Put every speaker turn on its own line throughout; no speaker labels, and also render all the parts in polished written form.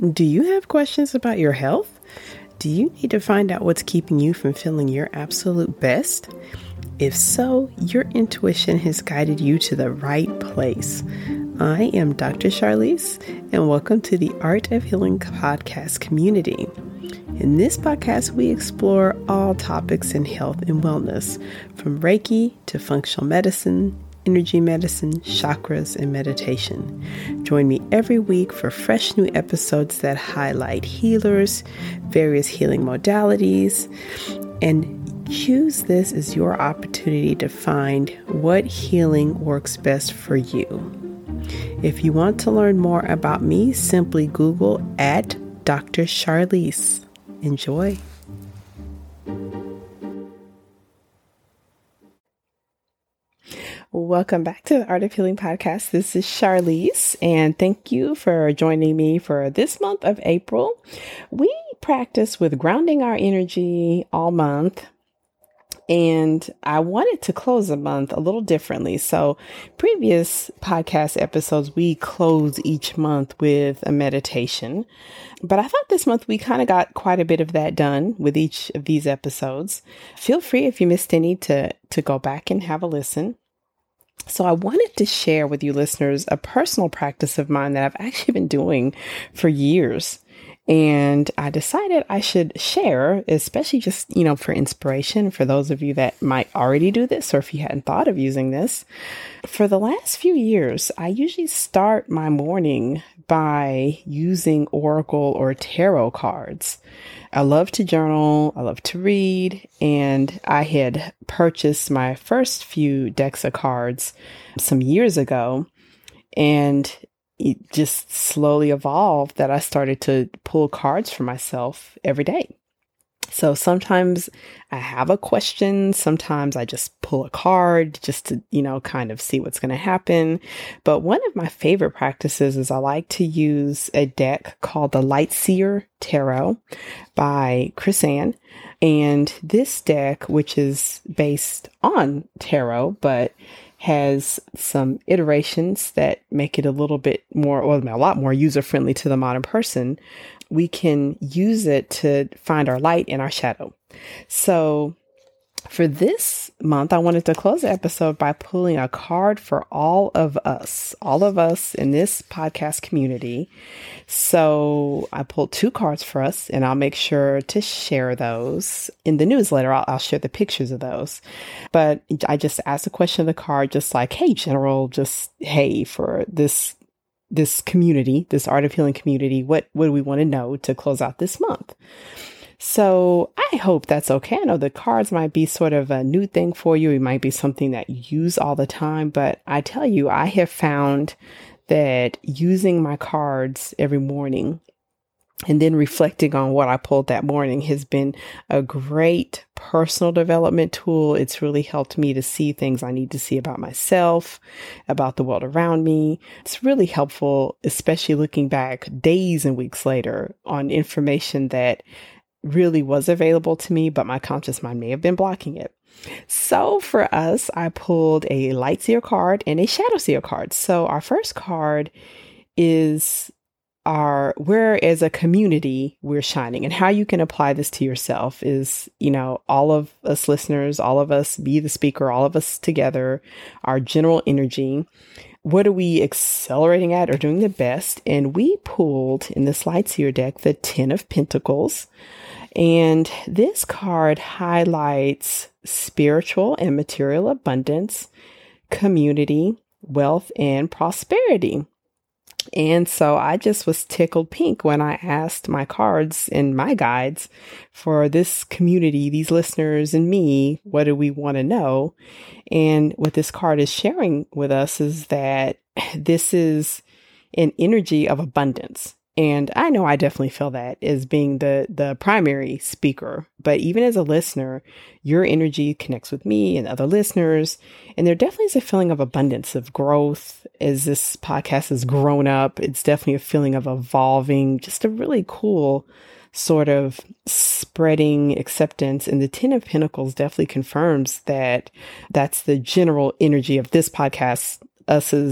Do you have questions about your health? Do you need to find out what's keeping you from feeling your absolute best? If so, your intuition has guided you to the right place. I am Dr. Charlise, and welcome to the Art of Healing podcast community. In this podcast, we explore all topics in health and wellness, from Reiki to functional medicine, energy medicine, chakras, and meditation. Join me every week for fresh new episodes that highlight healers, various healing modalities, and use this as your opportunity to find what healing works best for you. If you want to learn more about me, simply Google at Dr. Charlise. Enjoy. Welcome back to the Art of Healing podcast. This is Charlise, and thank you for joining me for this month of April. We practice with grounding our energy all month, and I wanted to close the month a little differently. So previous podcast episodes, we close each month with a meditation, but I thought this month we kind of got quite a bit of that done with each of these episodes. Feel free, if you missed any, to go back and have a listen. So I wanted to share with you listeners a personal practice of mine that I've actually been doing for years. And I decided I should share, especially just, for inspiration for those of you that might already do this, or if you hadn't thought of using this. For the last few years, I usually start my morning by using oracle or tarot cards. I love to journal, I love to read, and I had purchased my first few decks of cards some years ago, and it just slowly evolved that I started to pull cards for myself every day. So sometimes I have a question, sometimes I just pull a card just to, kind of see what's going to happen. But one of my favorite practices is I like to use a deck called the Lightseer Tarot by Chris-Anne. And this deck, which is based on tarot, but has some iterations that make it a little bit more, or a lot more user-friendly to the modern person, we can use it to find our light and our shadow. So for this month, I wanted to close the episode by pulling a card for all of us in this podcast community. So I pulled 2 cards for us, and I'll make sure to share those in the newsletter. I'll share the pictures of those. But I just asked a question of the card, just like, hey, general, hey, for this community, this Art of Healing community, what do we want to know to close out this month? So I hope that's okay. I know the cards might be sort of a new thing for you. It might be something that you use all the time, but I tell you, I have found that using my cards every morning and then reflecting on what I pulled that morning has been a great personal development tool. It's really helped me to see things I need to see about myself, about the world around me. It's really helpful, especially looking back days and weeks later on information that really was available to me, but my conscious mind may have been blocking it. So for us, I pulled a Lightseer card and a Shadowseer card. So our first card is where as a community we're shining, and how you can apply this to yourself is, all of us listeners, all of us be the speaker, all of us together, our general energy. What are we accelerating at or doing the best? And we pulled in this Lightseer deck the 10 of Pentacles. And this card highlights spiritual and material abundance, community, wealth, and prosperity. And so I just was tickled pink when I asked my cards and my guides for this community, these listeners and me, what do we want to know? And what this card is sharing with us is that this is an energy of abundance. And I know I definitely feel that as being the primary speaker, but even as a listener, your energy connects with me and other listeners. And there definitely is a feeling of abundance, of growth as this podcast has grown up. It's definitely a feeling of evolving, just a really cool sort of spreading acceptance. And the 10 of Pentacles definitely confirms that that's the general energy of this podcast, us as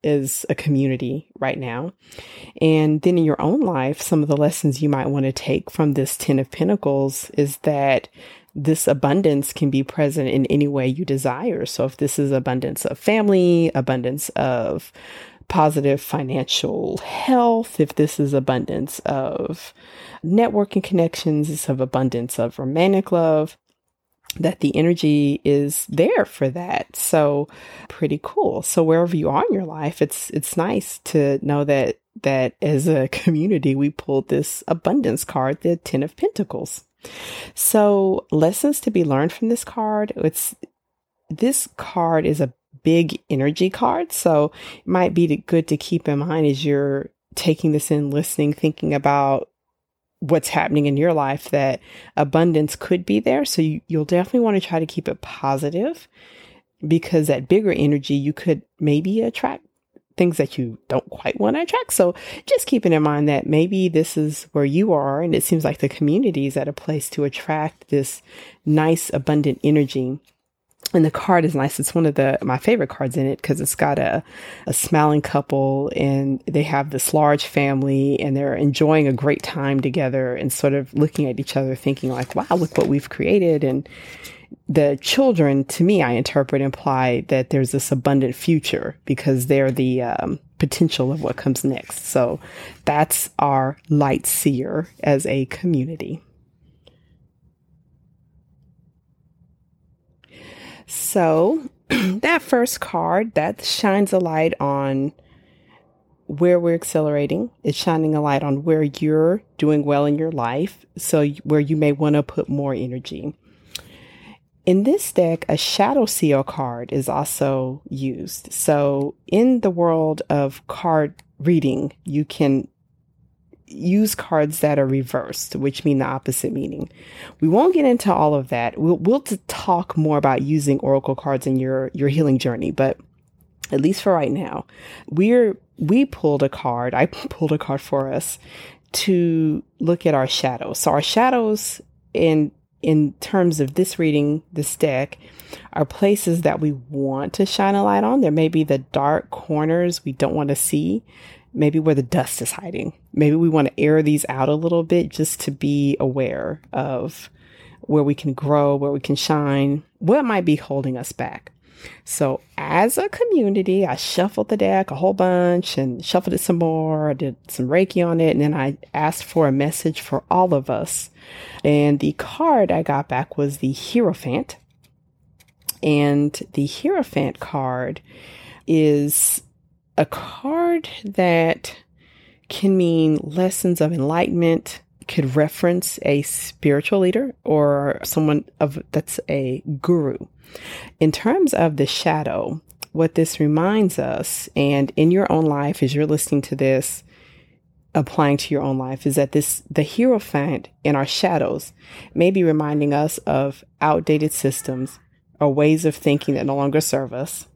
is a community right now. And then in your own life, some of the lessons you might want to take from this 10 of Pentacles is that this abundance can be present in any way you desire. So if this is abundance of family, abundance of positive financial health, if this is abundance of networking connections, it's of abundance of romantic love, that the energy is there for that. So pretty cool. So wherever you are in your life, it's nice to know that as a community, we pulled this abundance card, the 10 of Pentacles. So lessons to be learned from this card. This card is a big energy card. So it might be good to keep in mind as you're taking this in, listening, thinking about what's happening in your life, that abundance could be there. So you'll definitely want to try to keep it positive, because that bigger energy, you could maybe attract things that you don't quite want to attract. So just keeping in mind that maybe this is where you are, and it seems like the community is at a place to attract this nice, abundant energy. And the card is nice. It's one of my favorite cards in it, because it's got a smiling couple, and they have this large family, and they're enjoying a great time together and sort of looking at each other thinking like, wow, look what we've created. And the children, to me, I interpret, imply that there's this abundant future, because they're the potential of what comes next. So that's our light seer as a community. So that first card, that shines a light on where we're accelerating. It's shining a light on where you're doing well in your life. So where you may want to put more energy. In this deck, a shadow seal card is also used. So in the world of card reading, you can use cards that are reversed, which mean the opposite meaning. We won't get into all of that. We'll talk more about using oracle cards in your healing journey, but at least for right now, we pulled a card. I pulled a card for us to look at our shadows. So our shadows in terms of this reading, this deck, are places that we want to shine a light on. There may be the dark corners we don't want to see. Maybe where the dust is hiding. Maybe we want to air these out a little bit just to be aware of where we can grow, where we can shine, what might be holding us back. So as a community, I shuffled the deck a whole bunch and shuffled it some more. I did some Reiki on it. And then I asked for a message for all of us. And the card I got back was the Hierophant. And the Hierophant card is a card that can mean lessons of enlightenment, could reference a spiritual leader or someone that's a guru. In terms of the shadow, what this reminds us, and in your own life, as you're listening to this, applying to your own life, is that the Hierophant in our shadows may be reminding us of outdated systems or ways of thinking that no longer serve us.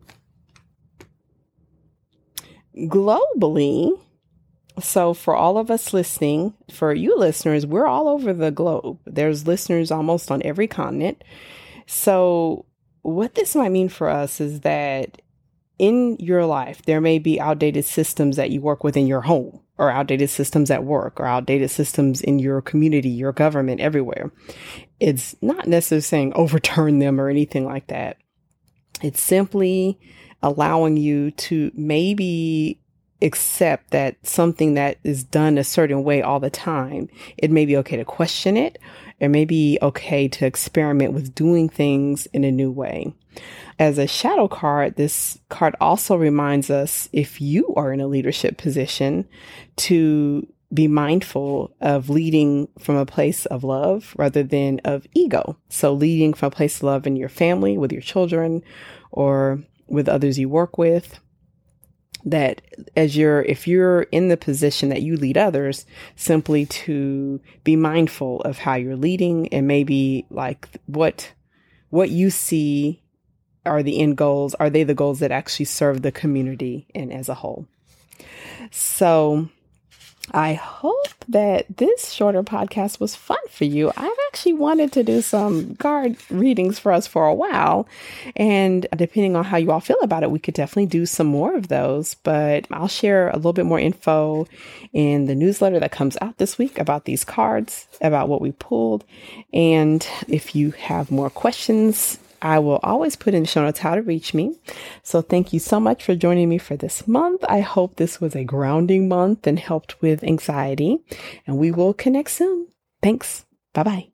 Globally, so for all of us listening, for you listeners, we're all over the globe. There's listeners almost on every continent. So what this might mean for us is that in your life, there may be outdated systems that you work with in your home, or outdated systems at work, or outdated systems in your community, your government, everywhere. It's not necessarily saying overturn them or anything like that. It's simply allowing you to maybe accept that something that is done a certain way all the time, it may be okay to question it. It may be okay to experiment with doing things in a new way. As a shadow card, this card also reminds us, if you are in a leadership position, to be mindful of leading from a place of love rather than of ego. So leading from a place of love in your family, with your children, or with others you work with, that if you're in the position that you lead others, simply to be mindful of how you're leading, and maybe like what you see are the end goals. Are they the goals that actually serve the community and as a whole? So I hope that this shorter podcast was fun for you. I've actually wanted to do some card readings for us for a while. And depending on how you all feel about it, we could definitely do some more of those. But I'll share a little bit more info in the newsletter that comes out this week about these cards, about what we pulled. And if you have more questions, I will always put in the show notes how to reach me. So thank you so much for joining me for this month. I hope this was a grounding month and helped with anxiety. And we will connect soon. Thanks. Bye-bye.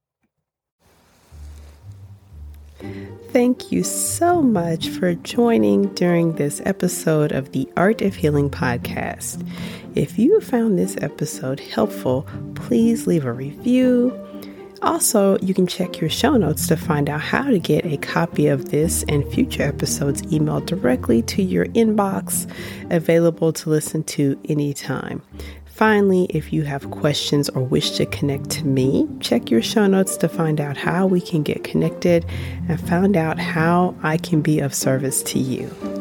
Thank you so much for joining during this episode of the Art of Healing podcast. If you found this episode helpful, please leave a review. Also, you can check your show notes to find out how to get a copy of this and future episodes emailed directly to your inbox, available to listen to anytime. Finally, if you have questions or wish to connect to me, check your show notes to find out how we can get connected and find out how I can be of service to you.